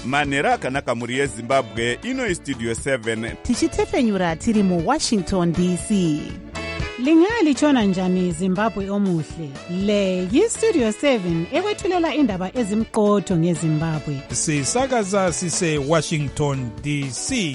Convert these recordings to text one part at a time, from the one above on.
manhero akanaka mhuri yezimbabwe. Ino istudio 7 tichitefenyura tiri muWashington DC. Lingalitshona njani Zimbabwe omuhle? Le yistudio 7 ekwethulela indaba ezimqotho ngeZimbabwe. Sisakaza sise Washington DC.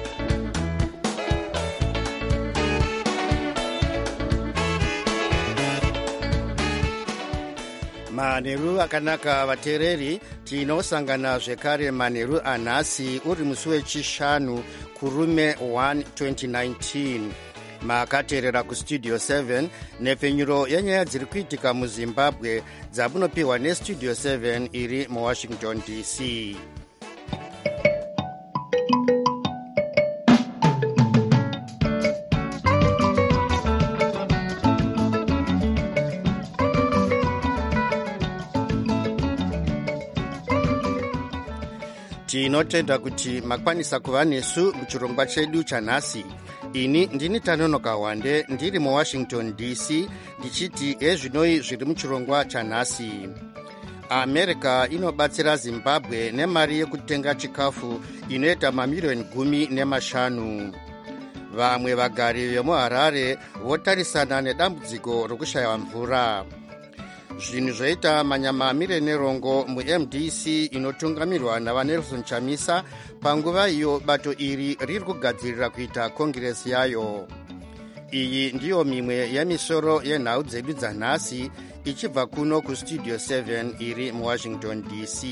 Manheru akanaka vateereri, tinosangana zvekare manheru anhasi uri musi wechishanu kurume 1 2019. Makateerera kustudio 7 nepfenyuro yenyaya dziri kuitika muZimbabwe dzamunopiwa nestudio 7 iri muWashington DC. Tinotenda kuti makwanisa kuva nesu muchirongwa chedu chanhasi. Ini ndini Tanonoka Wande ndiri muWashington DC ndichiti ezvinoi zviri muchirongwa chanhasi. America inobatsira Zimbabwe nemari yekutenga chikafu inoita mamiliyoni 15. Vamwe vagari vemuHarare votarisana nedambudziko rokushaya mvura. Zvinhu zvoita manyama mirenerongo muMDC inotungamirwa naVanelson Chamisa panguva iyo bato iri riri kugadzirira kuita kongiresi yayo. Iyi ndiyo mimwe yemisoro yenhau dzedu dzanhasi ichibva kuno kustudio 7 iri muWashington DC.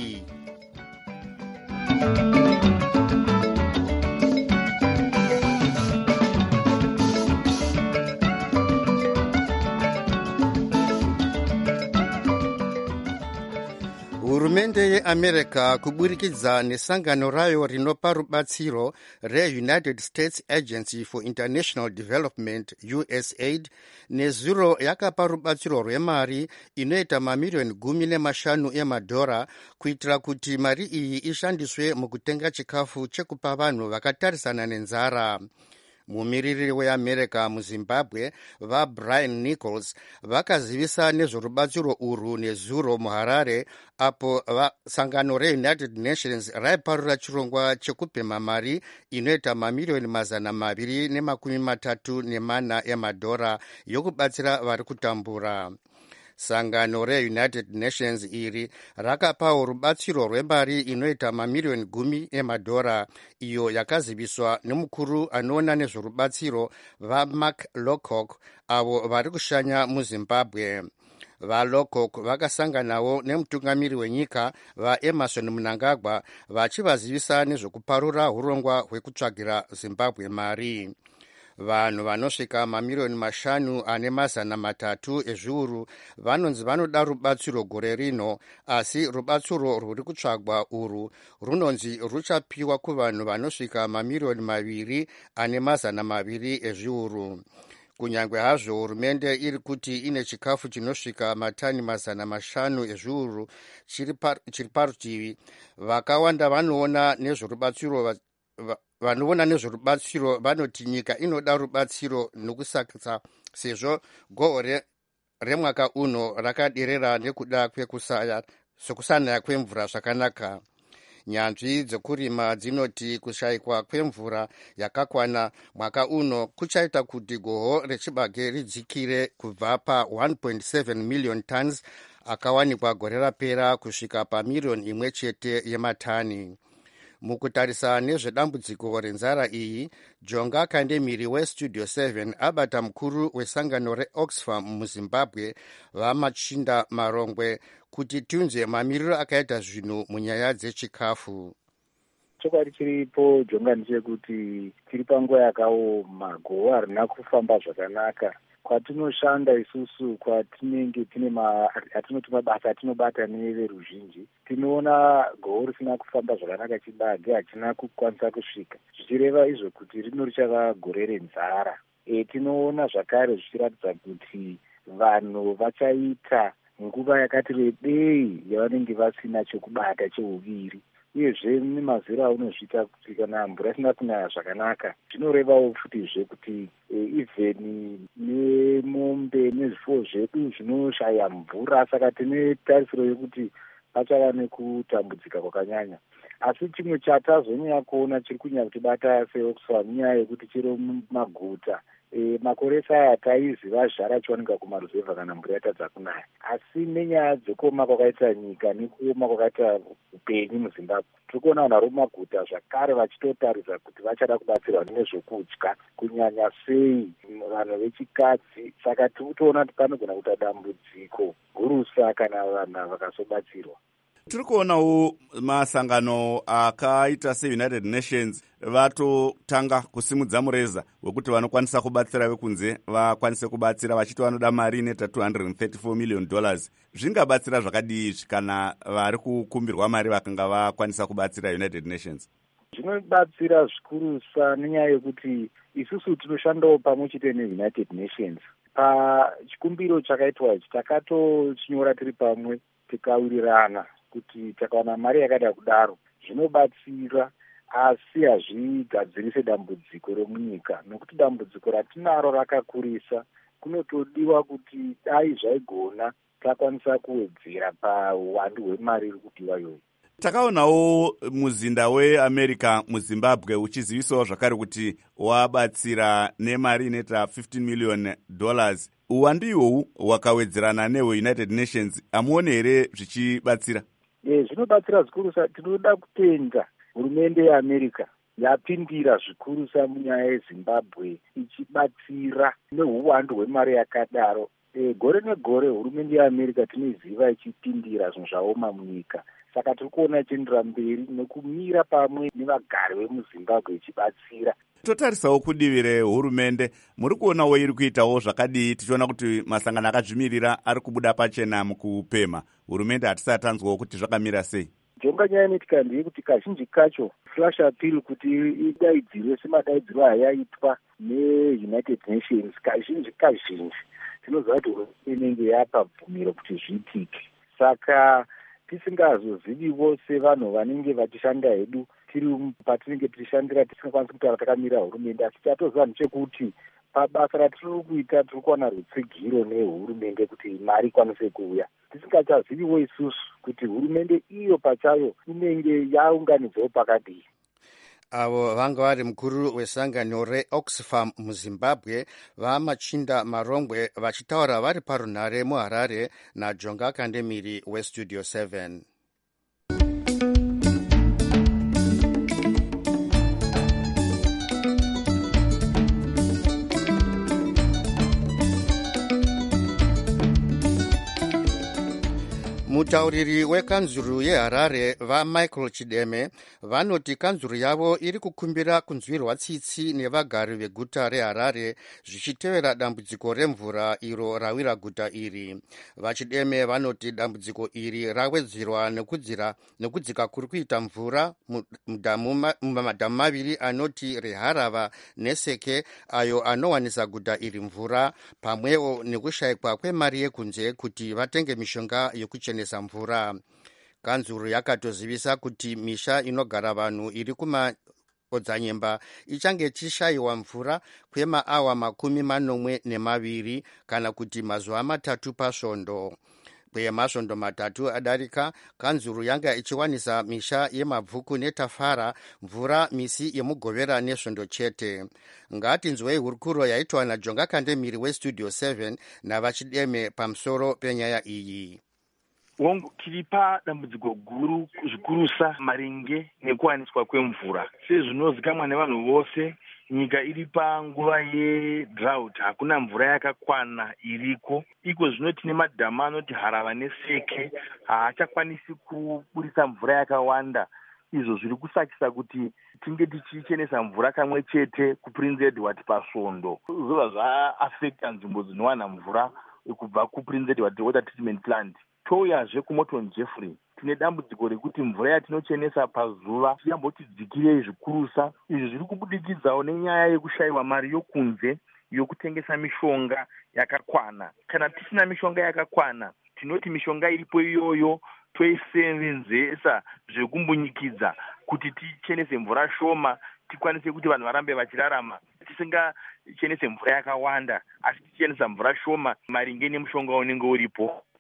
Hurumende yeAmerica kuburikidza nesangano rayo rinopa rubatsiro reUnited States Agency for International Development USAID nezuro yakapa rubatsiro rwemari inoita mamiliyoni 15 emadhora kuitira kuti mari iyi ishandiswe mukutenga chikafu chekupa vanhu vakatarisana nenzara. Mumiriri weAmerica muZimbabwe vaBrian Nichols vakazivisa nezverubatsiro urwu nezuro muHarare apo sangano reUnited Nations raiparura chirongwa chekupemha mari inoita mamiliyoni 234 emadhora yokubatsira vari kutambura. Sangano reUnited Nations iri rakapawo rubatsiro rwemari inoita mamiliyoni 10 emadhora iyo yakaziviswa nemukuru anoona nezverubatsiro vaMark Lowcock avo vari kushanya muZimbabwe. VaLowcock vakasanganawo nemutungamiri wenyika vaEmerson Mnangagwa vachivazivisa nezvekuparura urongwa hwekutsvagira Zimbabwe mari. Vanhu vanosvika mamiliyoni 5,300 ezviuru vanonzi vanoda rubatsiro gore rino, asi rubatsiro rwuri kutsvagwa urwu runonzi ruchapiwa kuvanhu vanosvika mamiliyoni 2,200 ezviuru. Kunyange hazvo hurumende iri kuti ine chikafu chinosvika matani 500 ezviuru chiri parutivi, vakawanda vanoona nezverubatsiro vanoti nyika inoda rubatsiro nokusakisa sezvo gohwo remwaka uno rakaderera nekuda kwekusanaya kwemvura zvakanaka. Nyanzvi dzekurima dzinoti kushayikwa kwemvura yakakwana mwaka uno kuchaita kuti gohwo reChibage ridzikire kubva pa 1.7 tons akawanikwa gore rapera kusvika pamiliyoni 1 yematani. Mukutarisa nezvedambudziko renzara iyi, Jonga Kandemiri westudio 7 abata mukuru wesangano reOxfam muZimbabwe vaMachinda Marongwe kuti tiunze mamiriro akaita zvinhu munyaya dzechikafu. Chokwadi chiripo Jonga ndechekuti tiri panguva yakaoma, gohwo harina kufamba zvakanaka. Kwatinoshanda isusu kwatinenge atinoti mabasa atinobata neveruzhinji, tinoona gohwo risina kufamba zvakanaka. Chibage hachina kukwanisa kusvika, zvichireva izvo kuti rino richava gore renzara. Tinoona zvakare zvichiratidza kuti vanhu vachaita nguva yakati rebei yavanenge vasina chekubata cheuviri. Uyezve nemazera aunozviita kuti kana mvura isina kunaya zvakanaka, zvinorevawo futizve kuti even nemombe nezvifuwo zvedu zvinoshaya mvura. Saka tine tarisiro yekuti pachava nekutambudzika kwakanyanya. asi chimwe chatazonyanya kuona chiri kunyanya kutibata seOxfam nyaya yekuti chiri mumaguta makore saya taiziva zhara achiwanika kumaruzevha kana mvura yatadza kunaya, asi nenyaya dzekuoma kwakaita nyika nekuoma kwakaita upenyu muZimbabwe tiri kuona vanhu vari mumaguta zvakare vachitotaridza kuti vachada kubatsirwa nezvokudya kunyanya sei vanhu vechikadzi. Saka tiri kutoona kuti panogona kuita dambudziko gurusa kana vanhu vakazobatsirwa. Tiri kuonawo masangano akaita seUnited Nations vatotanga kusimudza mureza wekuti vanokwanisa kubatsira vekunze vakwanise kubatsira vachiti vanoda mari inoita $234 million. Zvingabatsira zvakadii kana vari kukumbirwa mari vakanga vakwanisa kubatsira United Nations? Zvinobatsira zvikurusa nenyaya yekuti isusu tinoshandawo pamwe chete neUnited Nations. Pachikumbiro chakaitwa ichi takatochinyora tiri pamwe tikawirirana kuti takawana mari yakada kudaro zvinobatsira, asi hazvigadzirise dambudziko remunyika, nokuti dambudziko ratinaro rakakurisa. Kunotodiwa kuti dai zvaigona takwanisa kuwedzera pauwandu hwemari iri kudiwa iyoyi. Takaonawo muzinda weAmerica muZimbabwe uchizivisawo zvakare kuti wabatsira nemari inoita $15 million. Uwandu ihwohwu hwakawedzerana nehweUnited Nations, hamuone here zvichibatsira? Zvinobatsira zvikurusa. Tinoda kutenda hurumende yeAmerica yapindira zvikurusa munyaya yeZimbabwe ichibatsira neuwandu hwemari yakadaro. Gore negore hurumende yeAmerica tinoiziva ichipindira zvinhu zvaoma munyika. Saka tiri kuona ichiendera mberi nekumira pamwe nevagari vemuZimbabwe ichibatsira. Totarisawo kudivi rehurumende, muri kuonawo iri kuitawo zvakadii? Tichiona kuti masangano akazvimirira ari kubuda pachena mukupemha. Hurumende hatisati tanzwawo kuti zvakamira sei. Jonga nyaya inoitika ndeyekuti kazhinji kacho flash appeal kuti idaidzirwe semadaidziro ayaitwa neUnited Nations, kazhinji tinoziva kuti hurumende inenge yapa bvumiro kuti zviitike. Saka tisingazozivi vose vanhu vanenge vachishanda hedu tiri patinenge tichishandira tisingakwanisi kutaura takamirira hurumende, asi chatoziva ndechekuti pabasa ratiri kuita tiri kuwana rutsigiro nehurumende kuti mari ikwanise kuuya. Tisingachaziviwo isusu kuti hurumende iyo pachayo inenge yaunganidzawo pakadii. Avo vanga vari mukuru wesangano reOxfam muZimbabwe vaMachinda Marongwe vachitaura vari parunhare muHarare naJonga Kandemiri weStudio 7. Mutauriri wekanzuru yeHarare vaMichael Chideme vanoti kanzuru yavo iri kukumbira kunzwirwa tsitsi nevagari veguta reHarare zvichitevera dambudziko remvura iro rawira guta iri. VaChideme vanoti dambudziko iri rawedzerwa nekudzika kuri kuita mvura mumadhamu maviri anoti reHarava neSeke ayo anowanisa guta iri mvura, pamwewo nekushayikwa kwemari yekunze kuti vatenge mishonga yokuchenesa mvura. Kanzuru yakatozivisa kuti misha inogara vanhu iri kumaodzanyemba ichange ichishayiwa mvura kwemaawa 12 kana kuti mazuva 3 pasvondo. Kwemasvondo 3 adarika, kanzuru yanga ichiwanisa misha yemabvuku neTafara mvura misi yemugovera nesvondo chete. Ngatinzwei hurukuro yaitwa naJonga Kandemiri weStudio 7 navaChideme pamusoro penyaya iyi. Wongo tiripa dambudziko guru zvikurusa maringe nekuwaniswa kwemvura. Sezvinozikamwa nevanhu vose, nyika iri panguva yedrought, hakuna mvura yakakwana iriko. Iko zvino tine madhamu anoti Harava neSeke haachakwanisi kuburisa mvura yakawanda. Izvo zviri kusakisa kuti tinge tichichenesa mvura kamwe chete kuPrince Edward pasvondo. Zvobva zvaaffecta nzvimbo dzinowana mvura kubva kuPrince Edward Water Treatment Plant. Touyazve kuMorton Jeffrey tine dambudziko rekuti mvura yatinochenesa pazuva yambotidzikirei zvikurusa. Izvi zviri kubudikidzawo nenyaya yekushayiwa mari yokunze yokutengesa mishonga yakakwana. Kana tisina mishonga yakakwana, tinoti mishonga iripo iyoyo toisevenzesa zvekumbonyikidza kuti tichenese mvura shoma, tikwanise kuti vanhu varambe vachirarama. Tisingachenese mvura yakawanda, asi tichenesa mvura shoma maringe nemushonga unenge uripo.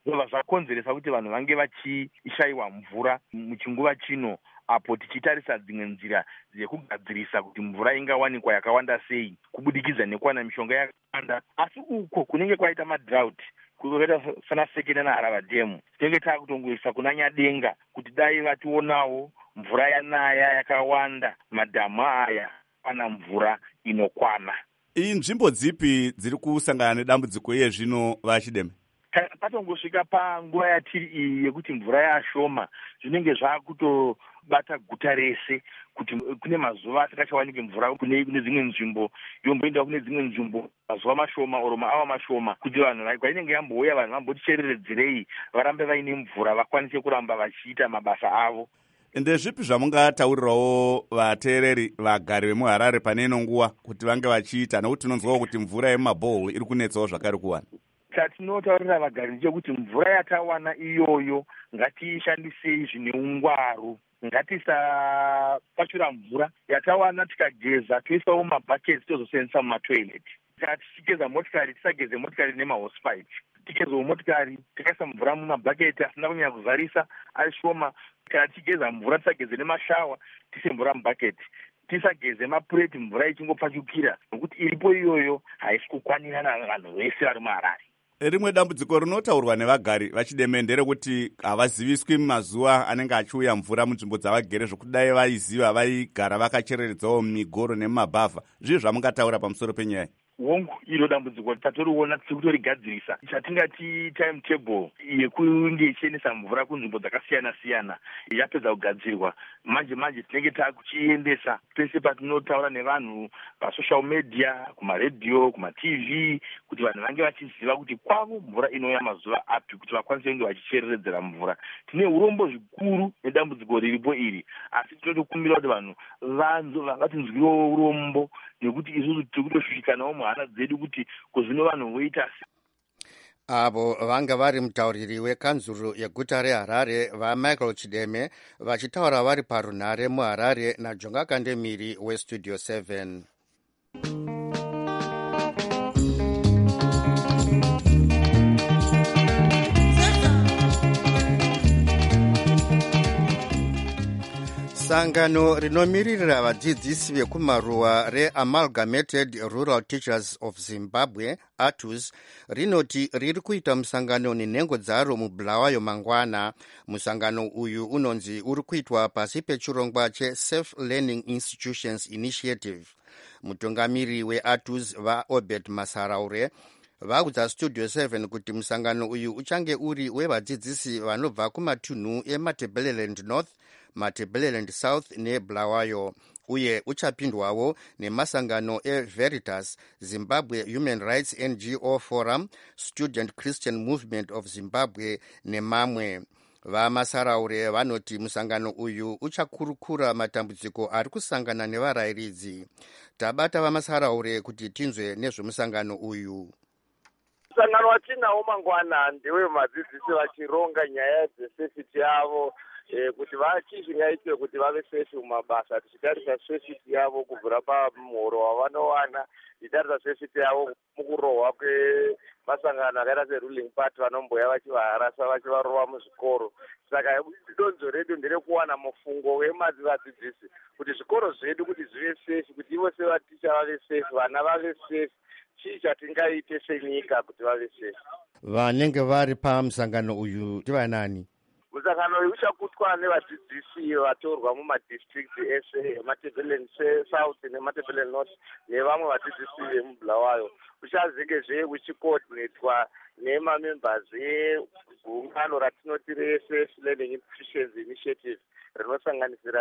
zvobva zvakonzeresa kuti vanhu vange vachishayiwa mvura muchinguva chino, apo tichitarisa dzimwe nzira dzekugadzirisa kuti mvura ingawanikwa yakawanda sei kubudikidza nekuwana mishonga yakawanda. Asi uko kunenge kwaita madrought, kuzoita sana Second naHarava Dam, tinenge takutongoisa kuna Nyadenga kuti dai vationawo mvura yanaya yakawanda, madhamu aya ana mvura inokwana. Nzvimbo dzipi dziri kusangana nedambudziko iye zvino vaChideme? Kana patongosvika panguva yatiri iyi yekuti mvura yashoma, zvinenge zvakutobata guta rese kuti kune mazuva asikachawanike mvura kune dzimwe nzvimbo, yomboenda kune dzimwe nzvimbo mazuva mashoma oro maawa mashoma, kuti vanhu kwainenge yambouya vanhu vambotichereredzerei varambe vaine mvura vakwanise kuramba vachiita mabasa avo. Ndezvipi zvamungataurirawo vateereri vagari vemuHarare pane ino nguva kuti vange vachiita, nekuti tinonzwawo kuti mvura yemumabhohol iri kunetsawo zvakare kuwana? Chatinotaurira vagari ndechekuti mvura yatawana iyoyo ngatiishandisei zvine ungwaru, ngatisapachura mvura yatawana tikageza toisawo mabhaketi tozosenzesa mumatoileti. Kana tichigeza motikari tisageze motikari nemahosepipe, tigezewo motikari tikaisa mvura mumabhaketi asina kunyanya kuzarisa ashoma. Kana tichigeza mvura tisageze nemashawa, tise mvura mubhaketi, tisageze mapureti mvura ichingopfachukira, nokuti iripo iyoyo haisi kukwanirana vanhu vese vari muHarare. Rimwe dambudziko rinotaurwa nevagari vaChideme nderekuti havaziviswi mazuva anenge achiuya mvura munzvimbo dzavagere, zvokuti dai vaiziva vaigara vakachereredzawo migoro nemumabhavha. Zvii zvamungataura pamusoro penyaya? Hongu, iro dambudziko tatoriona tiri kutorigadzirisa, chatingati timetable yekunge ichiendesa mvura kunzvimbo dzakasiyana-siyana yapedza kugadzirwa. Manje tinenge takuchiendesa pese patinotaura nevanhu pasocial media, kumaredhiyo, kumatv, kuti vanhu vange vachiziva kuti kwavo mvura inouya mazuva api, kuti vakwanise kunge vachichereredzera mvura. Tine urombo zvikuru nedambudziko riripo iri, asi tinotokumbira kuti vanhu vatinzwirewo urombo, nekuti isusu tiri kutoshushikanawo muhana dzedu kuti kuzvino vanhu voita. Avo vanga vari mutauriri wekanzuru yeguta reHarare vaMichael Chideme vachitaura vari parunhare muHarare naJonga Kandemiri weStudio 7. Sangano rinomiririra vadzidzisi vekumaruwa reAmalgamated Rural Teachers of Zimbabwe, ATUZ, rinoti riri kuita musangano nenhengo dzaro muBulawayo mangwana. Musangano uyu unonzi uri kuitwa pasi pechirongwa cheSafe Learning Institutions Initiative. Mutungamiri weATUZ vaObert Masaraure vaudza Studio 7 kuti musangano uyu uchange uri wevadzidzisi vanobva kumatunhu eMatabeleland North, Matabeleland South neBulawayo, uye uchapindwawo nemasangano eVeritas, Zimbabwe Human Rights NGO Forum, Student Christian Movement of Zimbabwe nemamwe. VaMasaraure vanoti musangano uyu uchakurukura matambudziko ari kusangana nevarayiridzi. Tabata vaMasaraure kuti tinzwe nezvemusangano uyu. Musangano watinawo mangwana ndewe madzidzisi vachironga nyaya dzesafety yavo, kuti vachizvingaitwe kuti vave safe mumabasa, tichitarisa safety yavo kubvira pamuhoro wavanowana, tichitarisa safety yavo mukurohwa kwemasangano akaita seruling party vanomboya vachivaharasa vachivarova muzvikoro. Saka donzo redu nderekuwana mufungo wemadzidzisi kuti zvikoro zvedu kuti zvive safe, kuti ivo sevaticha vave safe, vana vave safe, chii chatingaite senyika kuti vave safe. Vanenge vari pamusangano uyu ndivanani? Musangano uyu uchakutwa nevadzidzisi vatorwa mumadistrict ese eMatabeleland South neMatabeleland North nevamwe vadzidzisi vemuBulawayo. Uchazengezve uchicoordinatwa nemamembers egungano ratinoti reSafe Learning Institutions Initiative rinosanganisira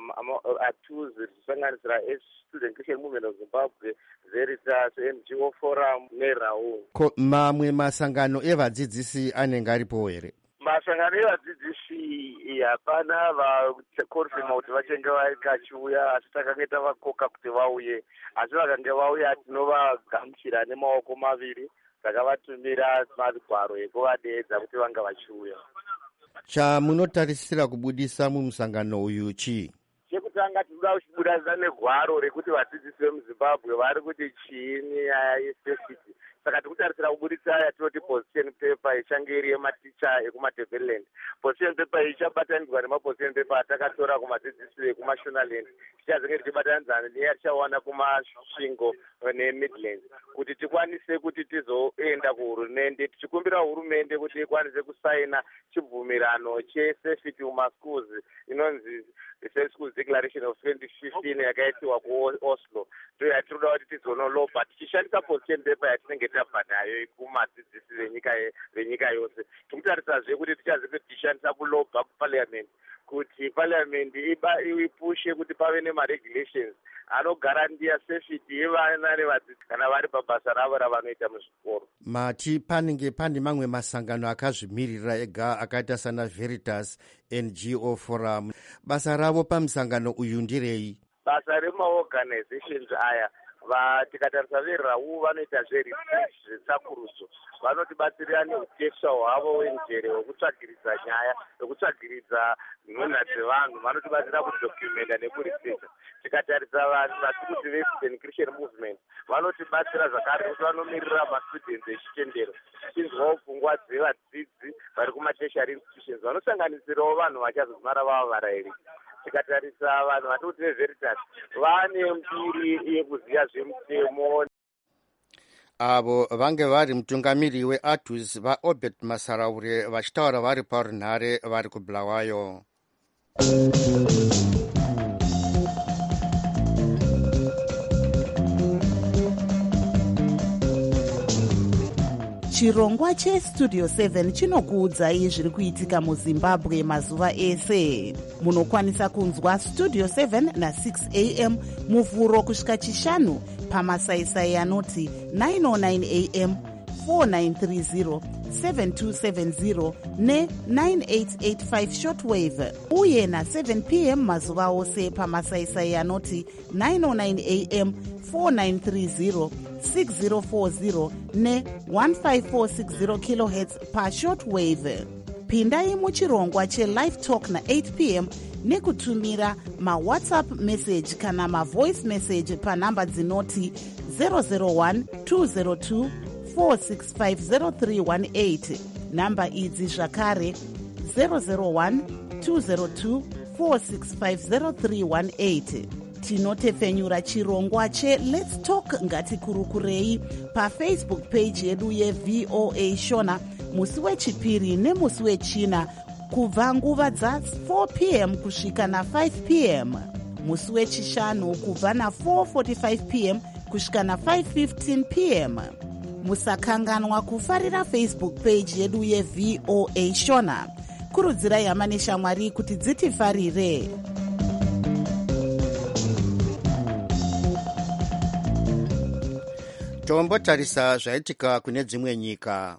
ATUZ, richisanganisira Student Christian Movement of Zimbabwe, Veritas, NGO Forum neRAU. Mamwe masangano evadzidzisi anenge aripo here? Masangano evadzidzisi hapana vakonfirma kuti vachange vakachiuya, asi takangoita vakoka kuti vauye, asi vakange vauya tinovagamuchira nemaoko maviri, takavatumira magwaro ekuvadeedza kuti vanga vachiuya. Chamunotarisira kubudisa mumusangano uyu chii? Chekutanga tinoda kuchibudisa negwaro rekuti vadzidzisi vemuZimbabwe vari kuti chiini nyaya yesafety saka tikutarisira kubudisa yatinoti position paper ichange iri yematicha ekumadevelland. Position paper ichabatanidzwa nemaposition paper atakatora kumadzidzisi ekumashonaland, tichazenge tichibatanidzana neyatichawana kumasvingo nemidlands kuti tikwanise kuti tizoenda kuhurumende tichikumbira hurumende kuti ikwanise kusaina chibvumirano chesafety mumaschools inonzi Safe Schools Declaration of 2015 yakaitiwa kuOslo. Ndiyo yatinoda kuti tizonolobha tichishandisa position paper yatinenge tabva nayo kumadzidzisi venyika yose. Tikutarisazve kuti tichazenge tichishandisa kulobha kuparliament kuti parliament ipushe kuti pave nemaregulations anogarantiya safety yevana nevadzidzi kana vari pabasa ravo ravanoita muzvikoro. Mati panenge pane mamwe masangano akazvimirira ega akaita sana Veritas NGO Forum. Basa ravo pamusangano uyu ndirei? Basa remaorganizations aya tikatarisa verau vanoita zvesakurudzo, vanotibatsira neutesha hwavo wenjere hwekutsvagiridza nyaya hwekutsvagiridza nhunha dzevanhu, vanotibatsira kudokumenta nekuresearcha. Tikatarisa vanhu vati kuti Western Christian Movement vanotibatsira zvakare kuti vanomirira mastudents echitendero tichinzwawo pfungwa dzevadzidzi vari kumatertiary institutions vanosanganisirawo vanhu vachazomara vava varayiri. Tikatarisa vanhu vati kuti veVeritas vane mbiri yekuziya zvemutemo. Avo vange vari mutungamiri weATUS vaObert Masaraure vachitaura vari parunhare vari kuBulawayo. chirongwa chestudio 7 chinokuudzai zviri kuitika muzimbabwe mazuva ese. Munokwanisa kunzwa studio 7 na6 am muvhuro kusvika chishanu pamasaisai anoti 909 am 4930 7270 ne9885 shortwave uye na7 pm mazuva ose pamasaisai anoti 909 am 4930 6040 ne1546 kHz pashortwave. Pindai muchirongwa chelive talk na8 pm nekutumira mawhatsapp message kana mavoice message panhamba dzinoti 001 202 4650318. Namba idzi zvakare 001 202 4650318. Tinotefenyura chirongwa cheLet's Talk ngatikurukurei pafacebook page yedu yeVOA Shona musi wechipiri nemusi wechina kubva nguva dza4 pm kusvika na5 pm, musi wechishanu kubva na4:45 pm kusvika na5:15 pm. Musakanganwa kufarira Facebook page yedu yeVOA Shona. Kurudzirai hama neshamwari kuti dzitifarire. Tombotarisa zvaitika kune dzimwe nyika.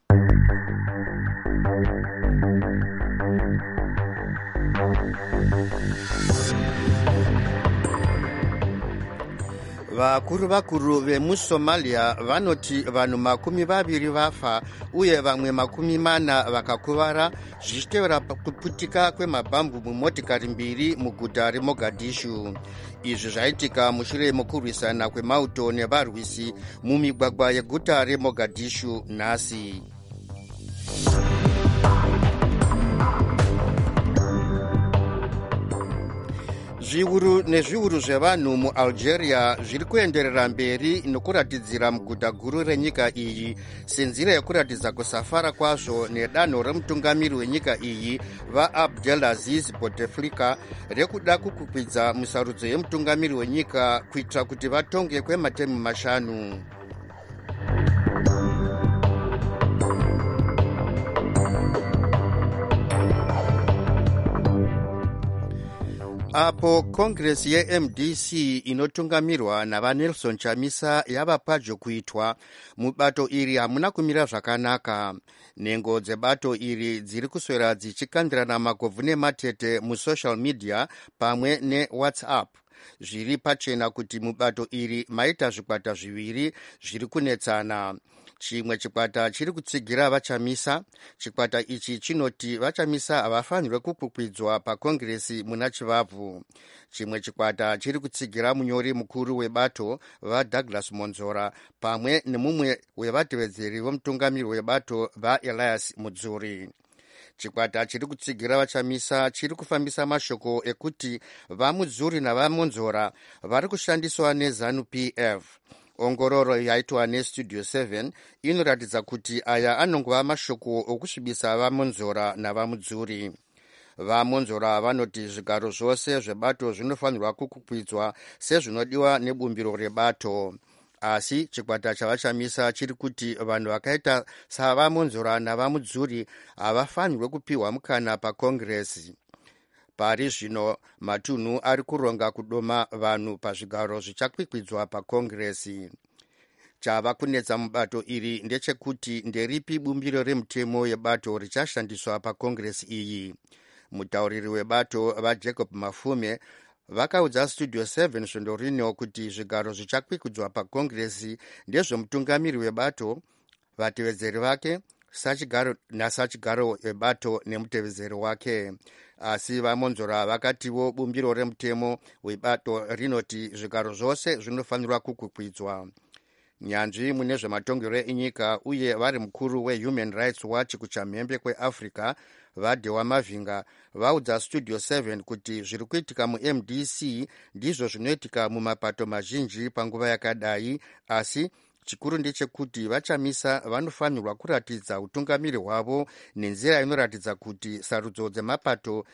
Vakuru vemuSomalia vanoti vanhu 20 vafa uye vamwe 40 vakakuvara zvichitevera kuputika kwemabhambu mumotikari 2 muguta reMogadishu. Izvi zvaitika mushure mekurwisana kwemauto nevarwisi mumigwagwa yeguta reMogadishu nhasi. Zviuru nezviuru zvevanhu muAlgeria zviri kuenderera mberi nokuratidzira muguta guru renyika iyi senzira yekuratidza kusafara kwazvo nedanho remutungamiri wenyika iyi vaAbdelaziz Bouteflika rekuda kukwidza musarudzo yemutungamiri wenyika kuitira kuti vatonge kwematemu 5. Apo Congress yeMDC inotungamirwa navaNelson Chamisa yava padyo kuitwa, mubato iri hamuna kumira zvakanaka. Nhengo dzebato iri dziri kuswera dzichikandirana magovhu nematete musocial media pamwe neWhatsApp. Zviri pachena kuti mubato iri maita zvikwata zviviri zviri kunetsana. chimwe chikwata chiri kutsigira vachamisa. Chikwata ichi chinoti vachamisa havafanirwe kukwikwidzwa pakongiresi muna Chivabvu. Chimwe chikwata chiri kutsigira munyori mukuru webato vaDouglas Monzora pamwe nemumwe wevatevedzeri vomutungamiri webato vaElias Mudzuri. Chikwata chiri kutsigira vachamisa chiri kufambisa mashoko ekuti vaMudzuri navaMonzora vari kushandiswa neZANU-PF. Ongororo yaitwa neStudio 7 inoratidza kuti aya anongova mashoko okusvibisa vaMonzora navaMudzuri. VaMonzora vanoti zvigaro zvose zvebato zvinofanirwa kukwikwidzwa sezvinodiwa nebumbiro rebato. Asi chikwata chavachamisa chiri kuti vanhu vakaita savaMonzora navaMudzuri havafanirwe kupiwa mukana pakongiresi. Pari zvino matunhu ari kuronga kudoma vanhu pazvigaro zvichakwikwidzwa pakongiresi. Chava kunetsa mubato iri ndechekuti nderipi bumbiro remutemo yebato richashandiswa pakongiresi iyi. Mutauriri webato vaJacob Mafume vakaudza Studio 7 svondo rino kuti zvigaro zvichakwikwidzwa pakongiresi ndezvemutungamiri webato, vatevedzeri vake, sachigaro webato nemutevedzeri wake. Asi vaMonzora vakatiwo bumbiro remutemo webato rinoti zvigaro zvose zvinofanirwa kukwikwidzwa. Nyanzvi mune zvematongero enyika uye vari mukuru weHuman Rights Watch kuchamhembe kweAfrica vaDewa Mavinga vaudza Studio 7 kuti zviri kuitika muMDC ndizvo zvinoitika mumapato mazhinji panguva yakadai, asi chikuru ndechekuti vachamisa vanofanirwa kuratidza utungamiri hwavo nenzira inoratidza kuti sarudzo dzemapato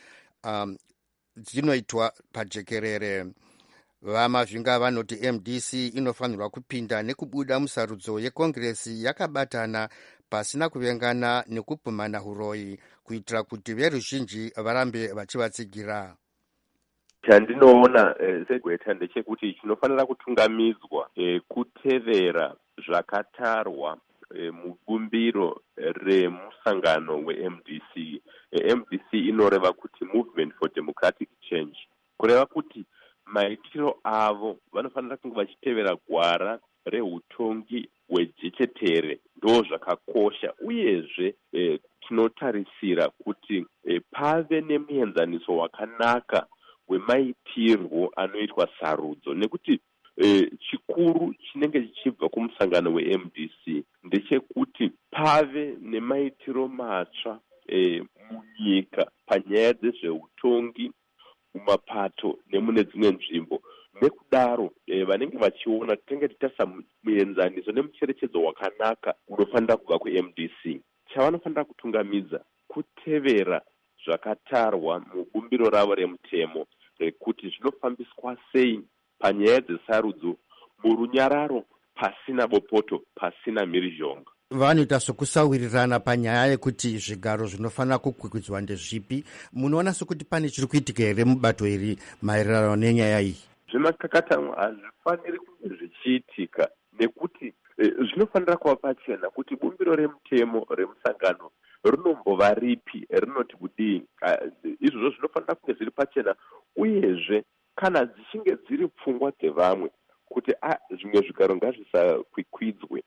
dzinoitwa pajekerere. VaMavinga vanoti MDC inofanirwa kupinda nekubuda musarudzo yekongiresi yakabatana pasina kuvengana nekupumhana huroyi kuitira kuti veruzhinji varambe vachivatsigira. Chandinoona segweta ndechekuti chinofanira kutungamidzwa kutevera zvakatarwa mubumbiro remusangano weMDC. MDC inoreva kuti Movement for Democratic Change, kureva kuti maitiro avo vanofanira kunge vachitevera gwara reutongi hwejechetere. Ndo zvakakosha, uyezve tinotarisira kuti pave nemuenzaniso wakanaka wemaitirwo anoitwa sarudzo, nekuti chikuru chinenge chichibva kumusangano weMDC ndechekuti pave nemaitiro matsva munyika panyaya dzezveutongi mumapato nemune dzimwe nzvimbo. Nekudaro vanenge vachiona tinenge tichitaisa muenzaniso nemucherechedzo wakanaka unofanira kubva kuMDC. Chavanofanira kutungamidza kutevera zvakatarwa mubumbiro ravo remutemo rekuti zvinofambiswa sei panyaya dzesarudzo murunyararo, pasina bopoto, pasina mhirizhonga. Vanoita sokusawirirana panyaya yekuti zvigaro zvinofanira kukwikwidzwa ndezvipi. Munoona sokuti pane chiri kuitika here mubato iri maererano nenyaya iyi? Zvemakakatanwa hazvifaniri kunge zvichiitika, nekuti zvinofanira kuva pachena kuti bumbiro remutemo remusangano rinombova ripi, rinoti kudii. Izvozvo zvinofanira kunge zviri pachena, uyezve kana dzichinge dziri pfungwa dzevamwe kuti zvimwe zvigaro ngazvisakwikwidzwe,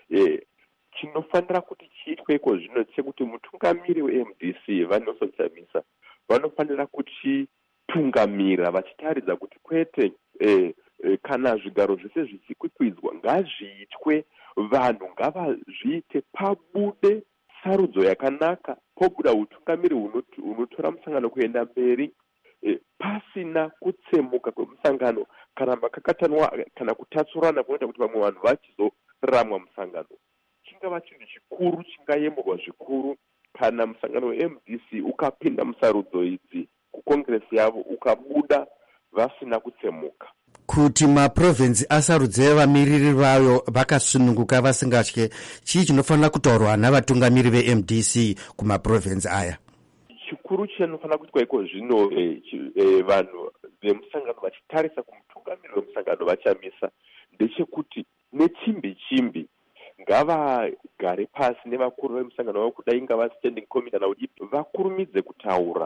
chinofanira kuti chiitweko zvino chekuti mutungamiri weMDC vaNelson Chamisa vanofanira kuchitungamira vachitaridza kuti kwete kana zvigaro zvese zvichikwikwidzwa ngazviitwe, vanhu ngavazviite pabude sarudzo yakanaka, pobuda utungamiri unotora musangano kuenda mberi pasina kutsemuka kwemusangano kana makakatanwa kana kutatsurana kunoita kuti vamwe vanhu vachizoramwa musangano. Chingava chinhu chikuru chingayemurwa zvikuru kana musangano weMDC ukapinda musarudzo idzi kukongiresi yavo ukabuda vasina kutsemuka. Kuti maprovinsi asarudze vamiriri vayo vakasununguka vasingatye, chii chinofanira kutaurwa navatungamiri veMDC kumaprovinsi aya? Chikuru chinofanira kuitwa iko zvino vanhu vemusangano vachitarisa kumutungamiri wemusangano vachamisa ndechekuti nechimbi ngavagare pasi nevakuru vemusangano wavo kudai ngava standing committee kana kuti vakurumidze kutaura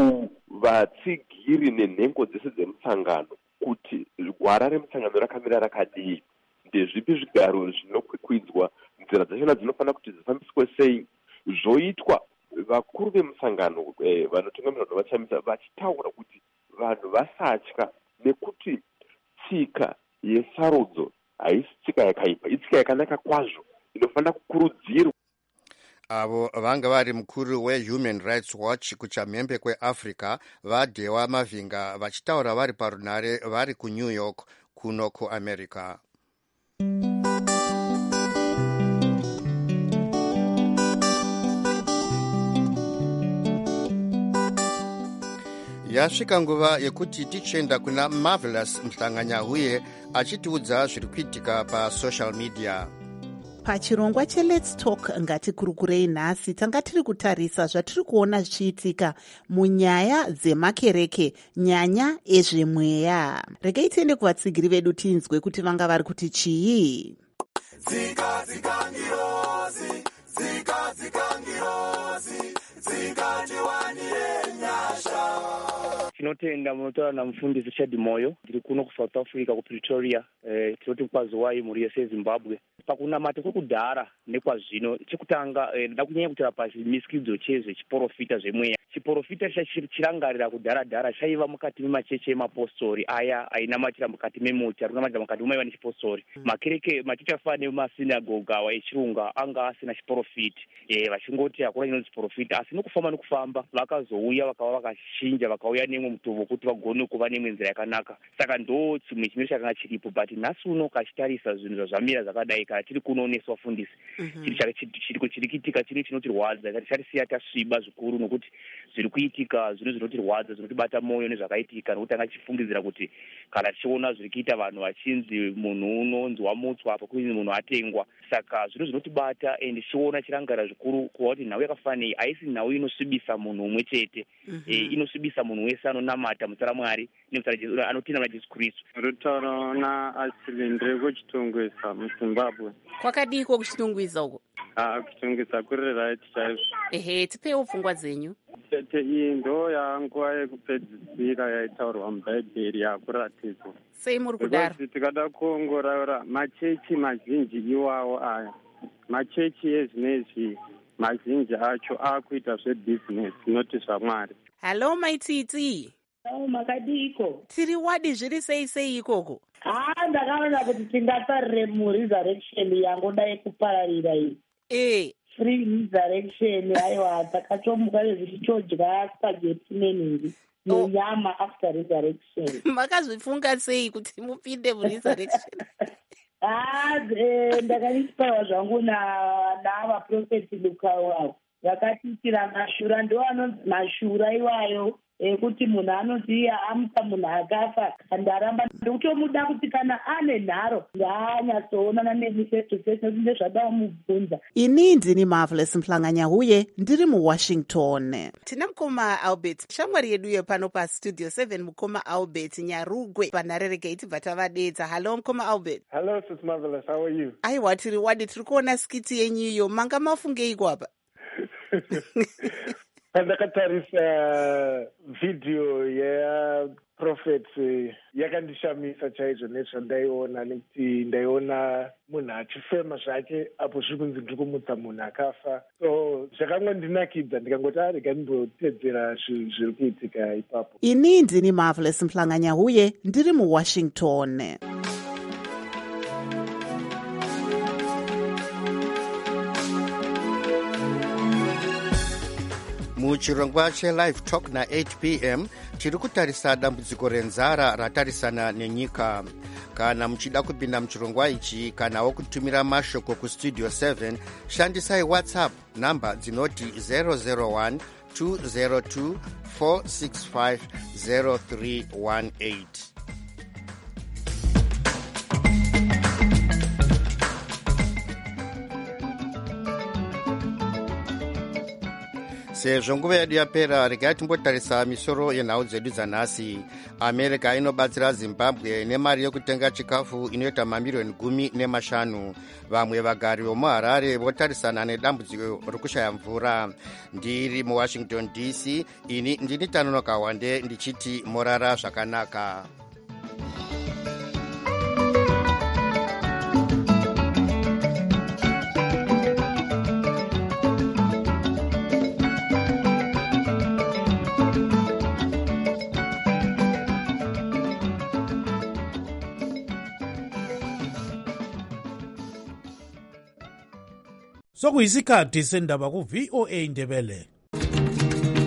kuvatsigiri nenhengo dzese dzemusangano kuti gwara remusangano rakamira rakadii, ndezvipi zvigaro zvinokwikwidzwa, nzira dzachona dzinofanira kuti dzifambiswe sei zvoitwa. Vakuru vemusangano vanotungamira vanhu vachamisa vachitaura kuti vanhu vasatya, nekuti tsika yesarudzo haisi tsika yakaipa, itsika yakanaka kwazvo inofanira kukurudzirwa. Avo vanga vari mukuru weHuman Rights Watch kuchamhembe kweAfrica vaDhewa Mavhinga vachitaura vari parunare vari kuNew York kuno kuAmerica. Yasvika nguva yekuti tichenda kuna Marvelous Mhlanganyahuye achitiudza zviri kuitika pasocial media. Pachirongwa cheLet's Talk ngatikurukurei nhasi tanga tiri kutarisa zvatiri kuona zvichiitika munyaya dzemakereke, nyanya ezvemweya. Regai tiende kuvatsigiri vedu tinzwe kuti vanga vari kuti chii. Tinotenda munotaura namufundisi Chad Moyo, ndiri kuno kuSouth Africa kuPretoria. Tinoti kwazowai muri yese Zimbabwe. Pakunamata kwekudhara nekwazvino, chekutanga ndida kunyanya kutaura pachimisikidzo chezvechiprofita zvemweya. Chiprofita chirangarira kudhara chaiva mukati memachechi emapostori aya ainamatira mukati memuti, ari kunamatira mukati momaiva nechipostori. Makereke machechi afanana nemasinagoge awa echirunga anga asina chiprofiti, vachingoti hakuna chinonzi chiprofita, asi nokufamba vakazouya vakava vakachinja, vakauya nemwe mutovo kuti vagone kuva nemwe nzira yakanaka. Saka ndo chimwe chimiro chakanga chiripo, but nhasi uno kachitarisa zvinhu zvazvamira zvakadai kana tiri kunoonesa wafundisi, chiriko chiri kuitika chiri chinotirwadza, chatisiya tasviba zvikuru nokuti zviri kuitika zvinhu zvinotirwadza, zvinotibata moyo nezvakaitika, nokuti anga tichifungidzira kuti kana tichiona zviri kuita vanhu vachinzi munhu unonzi wamutswa apa kuinzi munhu atengwa. Saka zvinhu zvinotibata ende tichiona chirangarira zvikuru kuva kuti nhau yakafanei haisi nhau inosvibisa munhu umwe chete, inosvibisa munhu wese anonamata mutsara Mwari nemutsara anotenda muna Jesu Kristu. Rutaura naAsilindre kuchitongwisa muZimbabwe. Kwakadiko kuchitongwisa uko? Kuchitongwisa kuri right chaizvo. Tipewo pfungwa dzenyu. Tete iyi ndo yanguva yekupedzisira yaitaurwa mubhaibheri yakuratidzwa. Sei muri kudaro? Tikada kuongorora machechi mazhinji iwawo aya, machechi ezvinezvi mazhinji acho akuita zvebusiness noti zvaMwari. Halo maititi. Makadiko. Tiri wadi zviri sei ikoko? Ndakaona kuti tingatarire muresurrection yangoda yekupararira iyi. Free resurrection, aiwa takachomuka nezvichodya spaghetti nenhindi nenyama after resurrection. Makazvifunga sei kuti mupinde muresurrection? Ndakanispaiwa zvangu navaprofeti Lukawawo vakatiitira mashura, ndo anonzi mashura iwayo ekuti munhu anoti amuka munhu akafa ndaramba ndokutomuda kuti kana ane nharo ngaanyatsoonana nemi face to face nekuti ndezvadawo mubvunza. Ini ndini Marvelous Mhlanganyahuye ndiri muWashington. Tina mukoma Albert, shamwari yedu yo pano pastudio 7, mukoma Albert Nyarugwe panarereke itibva tavadedza. Halo mukoma Albert. Hello sis Marvelous, how are you? Aiwa tiri wadi, tiri kuona skiti yenyu iyo, manga mafungeiko apa? Pandakatarisa video yeprofet yakandishamisa chaizvo nezvandaiona, nekuti ndaiona munhu achifema zvake apo zviri kunzi ndiri kumutsa munhu akafa. So zvakangondinakidza ndikangoti rega ndimbotedzera zviri kuitika ipapo. Ini ndini Marvelous Mhlanganyahuye ndiri muWashington. Muchirongwa cheLive Talk na 8 p.m. tiri kutarisa dambudziko renzara ratarisana nenyika. Kana muchida kupinda muchirongwa ichi kanawo kutumira mashoko kustudio 7, shandisai WhatsApp namba dzinoti 001 202 465 0318. Sezvo nguva yedu yapera, regai timbotarisa misoro yenhau dzedu dzanhasi. America inobatsira Zimbabwe nemari yekutenga chikafu inoita mamiliyoni 15. Vamwe vagari vomuHarare votarisana nedambudziko rekushaya mvura. Ndiri muWashington DC, ini ndini Tanonoka Wande ndichiti morara zvakanaka. sokuyisikhathi sendaba ku-VOA Ndebele.